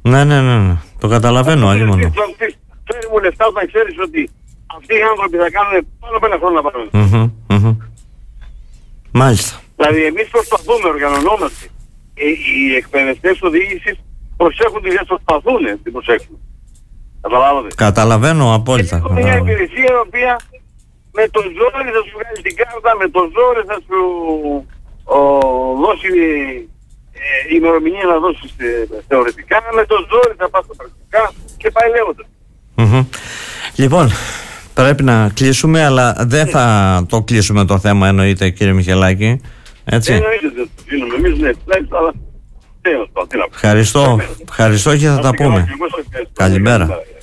Ναι. Το καταλαβαίνω, αλλήμον. Φέρει μου λεφτά όταν ξέρεις ότι αυτοί οι άνθρωποι θα κάνουν πάνω από ένα χρόνο να πάρουν. Μάλιστα. Δηλαδή εμείς προσπαθούμε, οργανωνόμαστε. Οι εκπαιδευτές οδήγησης προσέχουν τη δουλειά, προσπαθούν την προσέχουν. Καταλάβατε. Καταλαβαίνω απόλυτα. Είναι μια υπηρεσία η οποία με το ζόρι θα σου βγάλει την κάρτα, με το ζόρι θα σου δώσει ημερομηνία να δώσεις θεωρητικά, με το ζόρι θα πας στα πρακτικά και πάει λέγοντας. Λοιπόν, πρέπει να κλείσουμε, αλλά δεν θα το κλείσουμε το θέμα, εννοείται, κύριε Μιχελάκη. Έτσι. Εννοείται δεν το κλείνουμε εμείς, ναι, αλλά Ευχαριστώ και θα τα πούμε. Καλημέρα.